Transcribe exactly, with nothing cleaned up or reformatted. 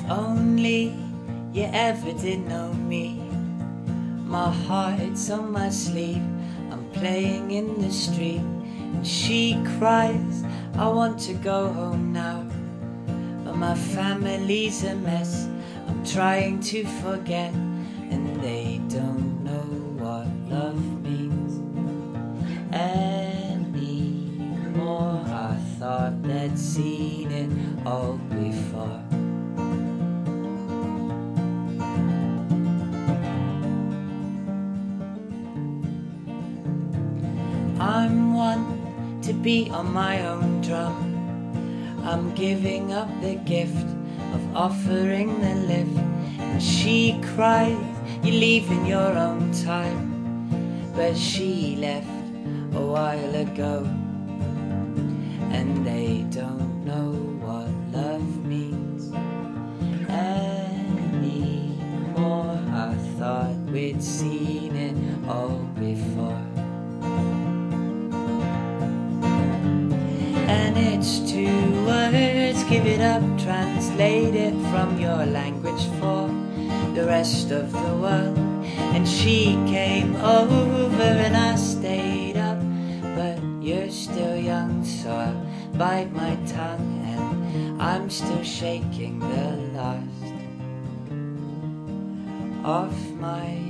only you ever did know me. My heart's on my sleeve, I'm playing in the street, and she cries, I want to go home now. But my family's a mess, I'm trying to forget, and they don't know what love means anymore. I thought they'd seen it all before. I'm one to beat on my own drum. I'm giving up the gift of offering the lift, and she cries, you leave in your own time. But she left a while ago, and they don't know what love means anymore. I thought we'd seen it all before. And it's two words, give it up, translate it from your language for the rest of the world. And she came over and I stayed up, but you're still young, so I'll bite my tongue, and I'm still shaking the last off my